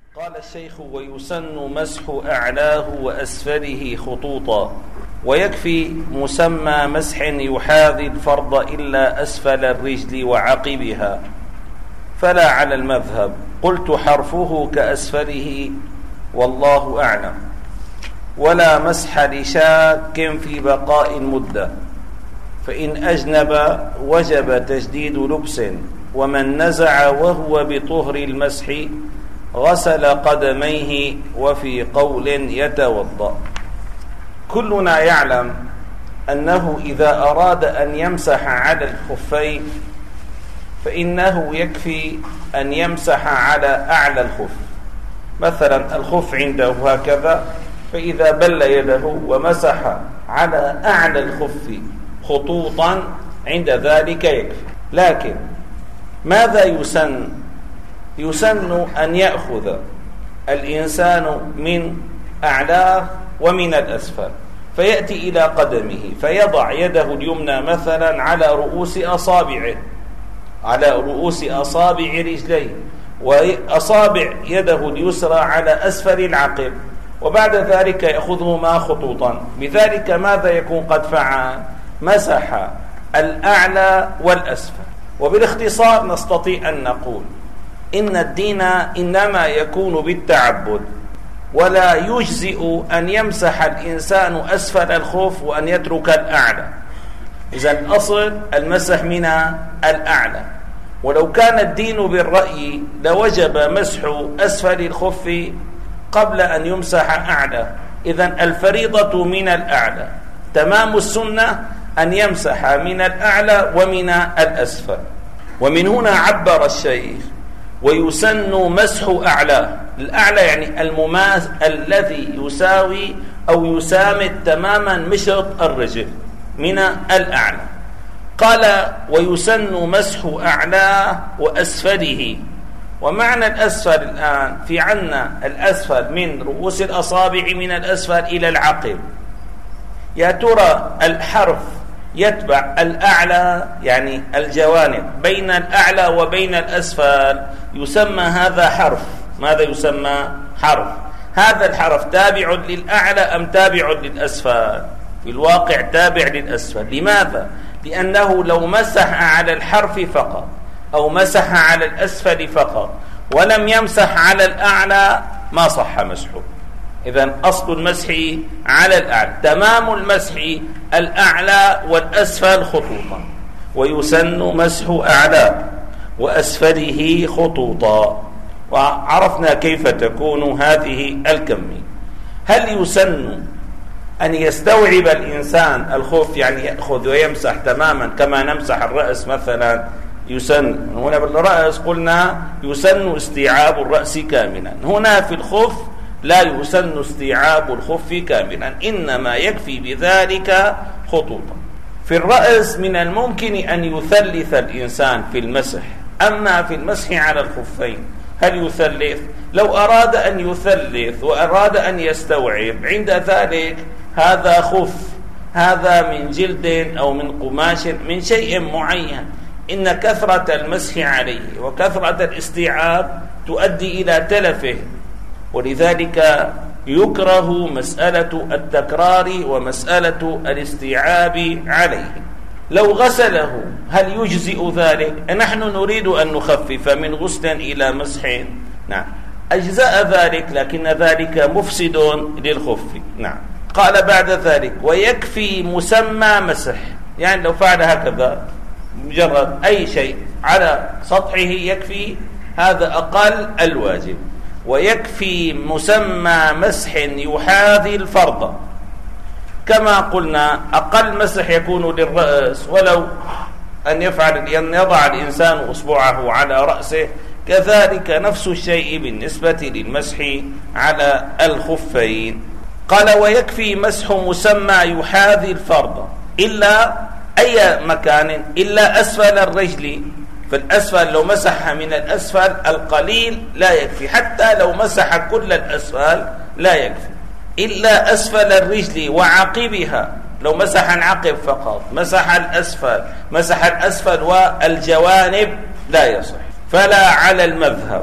قال الشيخ: ويسن مسح أعلاه وأسفله خطوطا، ويكفي مسمى مسح يحاذي الفرض إلا أسفل الرجل وعقبها، فلا على المذهب. قلت: حرفه كأسفله والله أعلم. ولا مسح لشاك في بقاء المدة، فإن أجنب وجب تجديد لبس، ومن نزع وهو بطهر المسح غسل قدميه، وفي قول يتوضأ. كلنا يعلم أنه إذا أراد أن يمسح على الخفين فإنه يكفي أن يمسح على أعلى الخف. مثلا الخف عنده هكذا، فإذا بل يده ومسح على أعلى الخف خطوطا عند ذلك يكفي. لكن ماذا يسن؟ يسن أن يأخذ الإنسان من أعلاه ومن الأسفل، فيأتي إلى قدمه فيضع يده اليمنى مثلا على رؤوس أصابعه، على رؤوس أصابع رجليه، وأصابع يده اليسرى على أسفل العقب، وبعد ذلك يأخذهما خطوطا. بذلك ماذا يكون قد فعل؟ مسح الأعلى والأسفل. وبالاختصار نستطيع أن نقول إن الدين إنما يكون بالتعبد، ولا يجزئ أن يمسح الإنسان أسفل الخف وأن يترك الأعلى. إذن الأصل المسح من الأعلى، ولو كان الدين بالرأي لوجب مسح أسفل الخف قبل أن يمسح أعلى. إذن الفريضة من الأعلى، تمام السنة أن يمسح من الأعلى ومن الأسفل. ومن هنا عبر الشيخ: ويسن مسح أعلاه. الأعلى يعني المماس الذي يساوي أو يسامد تماما مشط الرجل من الأعلى. قال: ويسن مسح أعلاه وأسفله. ومعنى الأسفل الآن في عنا الأسفل من رؤوس الأصابع من الأسفل إلى العقب. يا ترى الحرف يتبع الأعلى يعني الجوانب بين الأعلى وبين الأسفل، يسمى هذا حرف. ماذا يسمى؟ حرف. هذا الحرف تابع للأعلى أم تابع للأسفل؟ في الواقع تابع للأسفل. لماذا؟ لأنه لو مسح على الحرف فقط أو مسح على الأسفل فقط ولم يمسح على الأعلى ما صح مسحه. إذن أصل المسح على الأعلى، تمام المسح الأعلى والأسفل خطوطا. ويسن مسح أعلى وأسفله خطوطا. وعرفنا كيف تكون هذه الكمية. هل يسن أن يستوعب الإنسان الخف، يعني يأخذ ويمسح تماما كما نمسح الرأس مثلا؟ يسن. هنا بالرأس قلنا يسن استيعاب الرأس كاملا، هنا في الخف لا يسن استيعاب الخف كاملا، إنما يكفي بذلك خطوطا. في الرأس من الممكن أن يثلث الإنسان في المسح، أما في المسح على الخفين هل يثلث؟ لو أراد أن يثلث وأراد أن يستوعب عند ذلك هذا خف، هذا من جلد أو من قماش من شيء معين، إن كثرة المسح عليه وكثرة الاستيعاب تؤدي إلى تلفه، ولذلك يكره مسألة التكرار ومسألة الاستيعاب عليه. لو غسله هل يجزئ ذلك؟ نحن نريد أن نخفف من غسل إلى مسح، نعم أجزاء ذلك، لكن ذلك مفسد للخف. نعم. قال بعد ذلك: ويكفي مسمى مسح، يعني لو فعل هكذا مجرد أي شيء على سطحه يكفي، هذا أقل الواجب. ويكفي مسمى مسح يحاذي الفرض، كما قلنا أقل مسح يكون للرأس، ولو أن يضع الإنسان أصبعه على رأسه، كذلك نفس الشيء بالنسبة للمسح على الخفين. قال: ويكفي مسح مسمى يحاذي الفرض إلا أي مكان، إلا أسفل الرجل. فالأسفل لو مسح من الأسفل القليل لا يكفي، حتى لو مسح كل الأسفل لا يكفي، إلا أسفل الرجل وعقبها. لو مسح العقب فقط، مسح الأسفل والجوانب لا يصح. فلا على المذهب.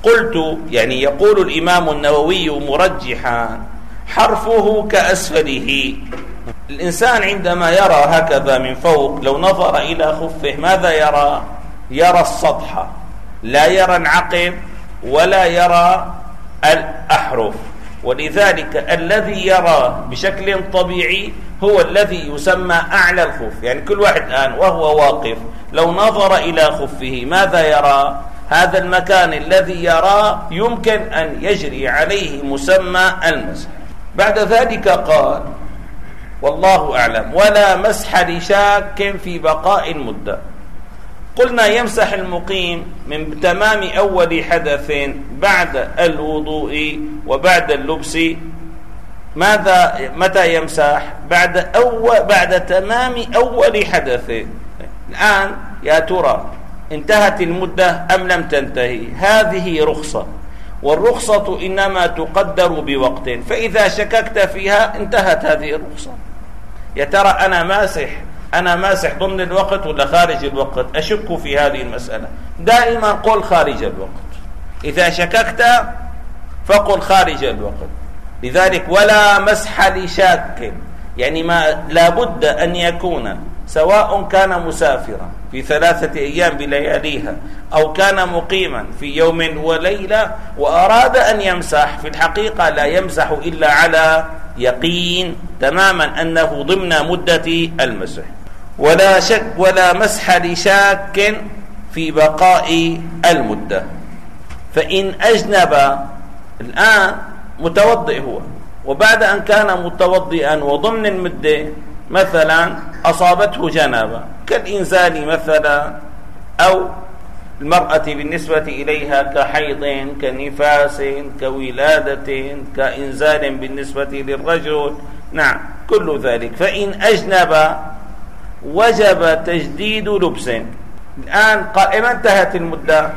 قلت يعني يقول الإمام النووي مرجحا حرفه كأسفله. الإنسان عندما يرى هكذا من فوق لو نظر إلى خفه ماذا يرى؟ يرى السطح، لا يرى العقب ولا يرى الأحرف. ولذلك الذي يرى بشكل طبيعي هو الذي يسمى أعلى الخف. يعني كل واحد الآن وهو واقف لو نظر إلى خفه ماذا يرى؟ هذا المكان الذي يراه يمكن أن يجري عليه مسمى المسح. بعد ذلك قال والله أعلم ولا مسح لشاك في بقاء المدة. قلنا يمسح المقيم من تمام أول حدث بعد الوضوء وبعد اللبس. متى يمسح؟ بعد تمام أول حدث. الآن يا ترى انتهت المدة أم لم تنتهي؟ هذه رخصة، والرخصة إنما تقدر بوقت، فإذا شككت فيها انتهت هذه الرخصة. يا ترى أنا ماسح ضمن الوقت ولا خارج الوقت؟ أشك في هذه المسألة. دائما قل خارج الوقت. إذا شككت فقل خارج الوقت. لذلك ولا مسح لشاك، يعني لا بد أن يكون سواء كان مسافرا في 3 أيام بلياليها أو كان مقيما في يوم وليلة وأراد أن يمسح، في الحقيقة لا يمسح إلا على يقين تماما أنه ضمن مدة المسح. ولا شك ولا مسح لشاك في بقاء المدة. فإن أجنب، الآن متوضئ هو، وبعد أن كان متوضئا وضمن المدة مثلا أصابته جنابة كالإنزال مثلا، أو المرأة بالنسبة إليها كحيض كنفاس كولادة كإنزال بالنسبة للرجل، نعم كل ذلك. فإن أجنب وجب تجديد لبس. الآن قائمة انتهت المدة،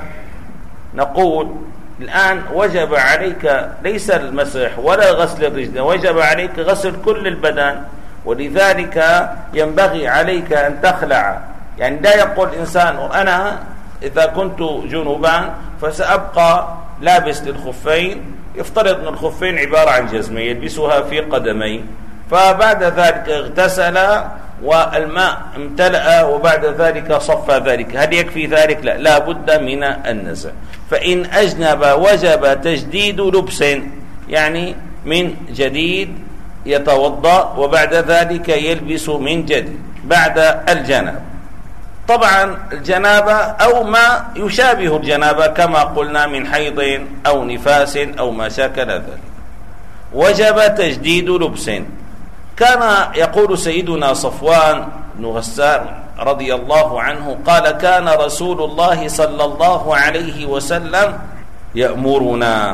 نقول الآن وجب عليك ليس المسح ولا غسل الرجل، وجب عليك غسل كل البدن. ولذلك ينبغي عليك أن تخلع. يعني لا يقول إنسان أنا إذا كنت جنوبا فسأبقى لابس للخفين، يفترض أن الخفين عبارة عن جزمة يلبسها في قدميه، فبعد ذلك اغتسل والماء امتلأ وبعد ذلك صفى ذلك، هل يكفي ذلك؟ لا بد من النزع. فإن أجنب وجب تجديد لبس، يعني من جديد يتوضأ وبعد ذلك يلبس من جديد بعد الجنابة. طبعا الجنابة أو ما يشابه الجنابة كما قلنا من حيض أو نفاس أو ما شاكل ذلك، وجب تجديد لبس. كان يقول سيدنا صفوان بن غسان رضي الله عنه قال كان رسول الله صلى الله عليه وسلم يأمرنا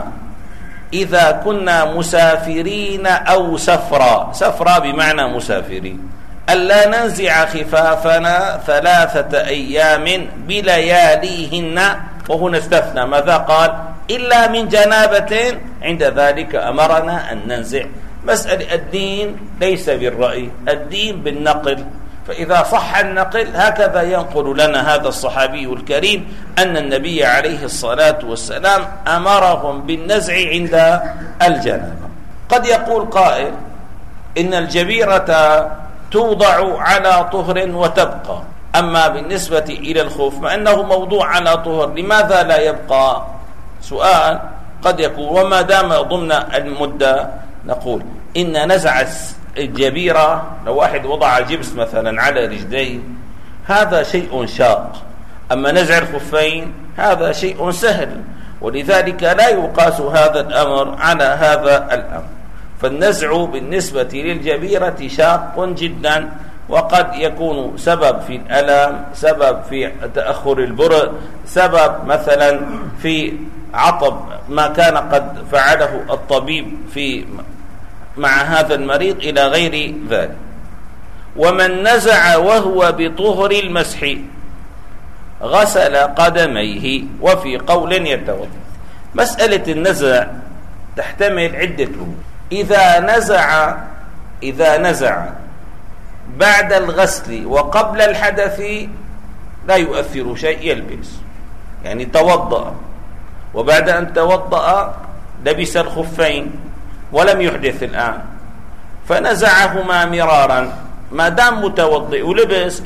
إذا كنا مسافرين أو سفرا بمعنى مسافرين ألا ننزع خفافنا 3 أيام بلياليهن، وهنا استثنى ماذا قال؟ إلا من جنابة، عند ذلك أمرنا أن ننزع. مسألة الدين ليس بالرأي، الدين بالنقل. فإذا صح النقل هكذا ينقل لنا هذا الصحابي الكريم أن النبي عليه الصلاة والسلام أمرهم بالنزع عند الجنابة. قد يقول قائل إن الجبيرة توضع على طهر وتبقى، أما بالنسبة إلى الخف ما أنه موضوع على طهر لماذا لا يبقى؟ سؤال قد يكون. وما دام ضمن المدة نقول إن نزع الجبيرة، لو واحد وضع جبس مثلا على رجليه هذا شيء شاق، أما نزع الخفين هذا شيء سهل، ولذلك لا يقاس هذا الأمر على هذا الأمر. فالنزع بالنسبة للجبيرة شاق جدا، وقد يكون سبب في الألم، سبب في تأخر البرء، سبب مثلا في عطب ما كان قد فعله الطبيب مع هذا المريض إلى غير ذلك. ومن نزع وهو بطهر المسح غسل قدميه، وفي قول يتوضأ. مسألة النزع تحتمل عدة أمور. إذا نزع بعد الغسل وقبل الحدث لا يؤثر شيء، يلبس، يعني توضأ وبعد أن توضأ لبس الخفين ولم يحدث الآن، فنزعهما مرارا، ما دام متوضئ ولبس،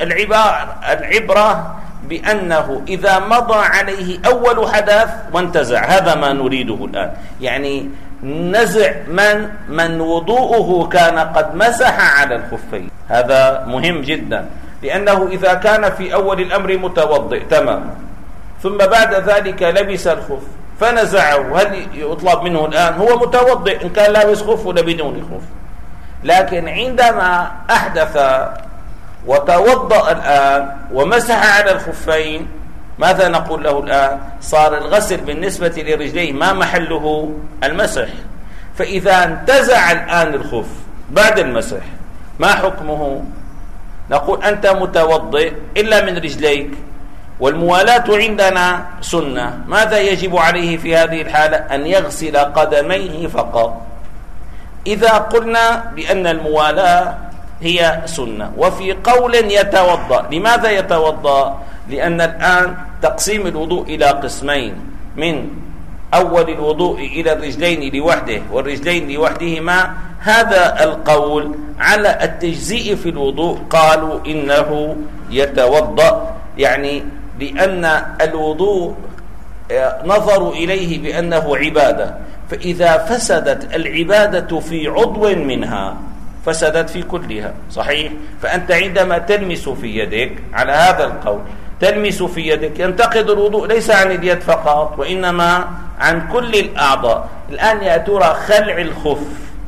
العبرة بأنه إذا مضى عليه أول حدث وانتزع، هذا ما نريده الآن. يعني نزع من وضوءه كان قد مسح على الخفين، هذا مهم جدا، لأنه إذا كان في أول الأمر متوضئ تمام، ثم بعد ذلك لبس الخف فنزعه، هل يطلب منه الآن هو متوضئ إن كان لابس خف ولا بدون خف؟ لكن عندما أحدث وتوضأ الآن ومسح على الخفين، ماذا نقول له الآن؟ صار الغسل بالنسبة لرجليه ما محله المسح، فإذا انتزع الآن الخف بعد المسح ما حكمه؟ نقول أنت متوضئ إلا من رجليك، والموالاة عندنا سنة، ماذا يجب عليه في هذه الحالة؟ أن يغسل قدميه فقط. إذا قلنا بأن الموالاة هي سنة، وفي قول يتوضأ، لماذا يتوضأ؟ لأن الآن تقسيم الوضوء إلى قسمين، من أول الوضوء إلى الرجلين لوحده والرجلين لوحدهما، هذا القول على التجزيء في الوضوء قالوا إنه يتوضأ، يعني لأن الوضوء نظروا إليه بأنه عبادة، فإذا فسدت العبادة في عضو منها فسدت في كلها، صحيح؟ فأنت عندما تلمس في يدك على هذا القول، تلمس في يدك، ينتقض الوضوء ليس عن اليد فقط وإنما عن كل الأعضاء. الآن يا ترى خلع الخف،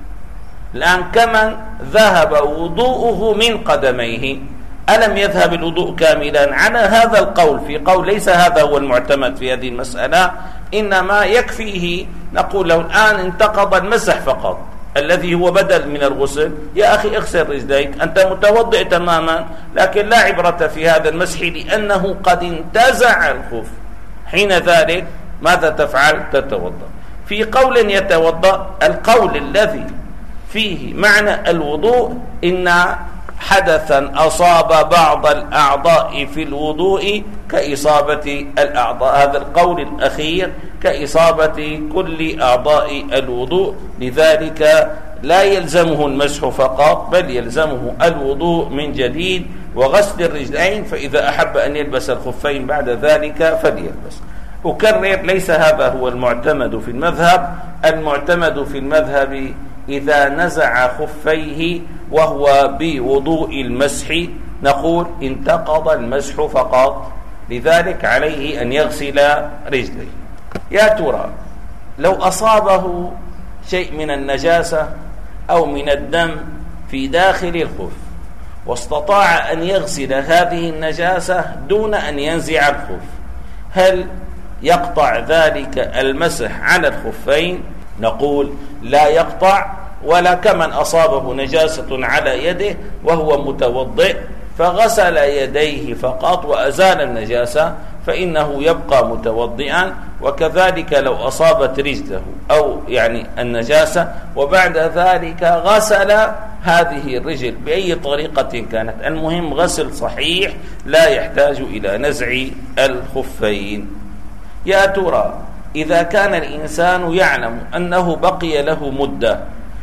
الآن كمن ذهب وضوءه من قدميه، ألم يذهب الوضوء كاملا؟ على هذا القول، في قول ليس هذا هو المعتمد في هذه المسألة، إنما يكفيه نقول له الآن انتقض المسح فقط الذي هو بدل من الغسل، يا أخي اغسل رجليك، أنت متوضئ تماما، لكن لا عبرة في هذا المسح لأنه قد انتزع الخف. حين ذلك ماذا تفعل؟ تتوضأ. في قول يتوضأ، القول الذي فيه معنى الوضوء إن حدثا أصاب بعض الأعضاء في الوضوء كإصابة الأعضاء، هذا القول الأخير كإصابة كل أعضاء الوضوء، لذلك لا يلزمه المسح فقط بل يلزمه الوضوء من جديد وغسل الرجلين، فإذا أحب أن يلبس الخفين بعد ذلك فليلبس. أكرر، ليس هذا هو المعتمد في المذهب، المعتمد في المذهب إذا نزع خفيه وهو بوضوء المسح نقول انتقض المسح فقط، لذلك عليه أن يغسل رجليه. يا ترى لو أصابه شيء من النجاسة أو من الدم في داخل الخف واستطاع أن يغسل هذه النجاسة دون أن ينزع الخف، هل يقطع ذلك المسح على الخفين؟ نقول لا يقطع، ولا كمن أصابه نجاسة على يده وهو متوضئ فغسل يديه فقط وأزال النجاسة فإنه يبقى متوضئا، وكذلك لو أصابت رجله أو يعني النجاسة وبعد ذلك غسل هذه الرجل بأي طريقة كانت، المهم غسل صحيح لا يحتاج إلى نزع الخفين. يا ترى إذا كان الإنسان يعلم أنه بقي له مدة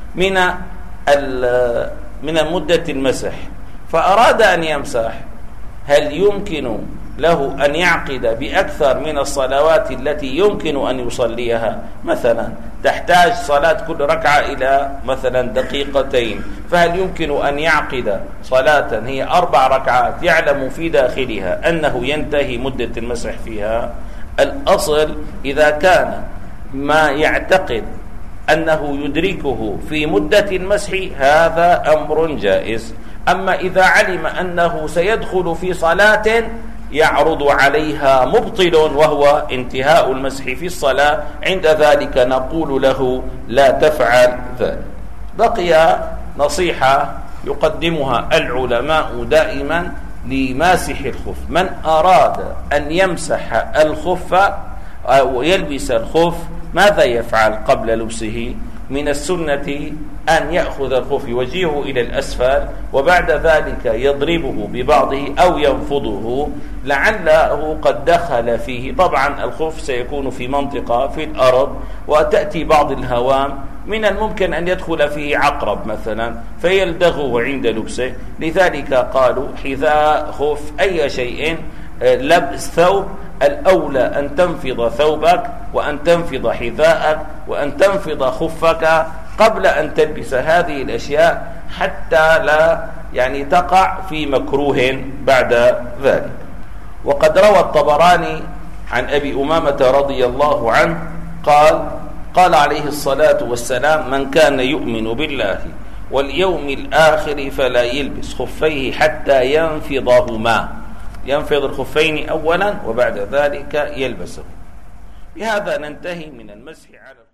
من مدة المسح فأراد أن يمسح، هل يمكن له أن يعقد بأكثر من الصلوات التي يمكن أن يصليها؟ مثلا تحتاج صلاة كل ركعة إلى مثلا دقيقتين، فهل يمكن أن يعقد صلاة هي 4 ركعات يعلم في داخلها أنه ينتهي مدة المسح فيها؟ الأصل إذا كان ما يعتقد أنه يدركه في مدة المسح هذا أمر جائز، أما إذا علم أنه سيدخل في صلاة يعرض عليها مبطل وهو انتهاء المسح في الصلاة، عند ذلك نقول له لا تفعل ذلك. بقي نصيحة يقدمها العلماء دائما لماسح الخف، من أراد أن يمسح الخف أو يلبس الخف ماذا يفعل قبل لبسه؟ من السنة أن يأخذ الخف يوجهه إلى الأسفل وبعد ذلك يضربه ببعضه أو ينفضه لعله قد دخل فيه. طبعا الخف سيكون في منطقة في الأرض وتأتي بعض الهوام، من الممكن أن يدخل فيه عقرب مثلا فيلدغه عند لبسه، لذلك قالوا حذاء، خف، أي شيء، لبس ثوب، الأولى أن تنفض ثوبك وأن تنفض حذاءك وأن تنفض خفك قبل أن تلبس هذه الأشياء حتى لا تقع في مكروه بعد ذلك. وقد روى الطبراني عن أبي أمامة رضي الله عنه قال عليه الصلاة والسلام: من كان يؤمن بالله واليوم الآخر فلا يلبس خفيه حتى ينفضهما، ينفض الخفين أولا وبعد ذلك يلبسه. بهذا ننتهي من المسح على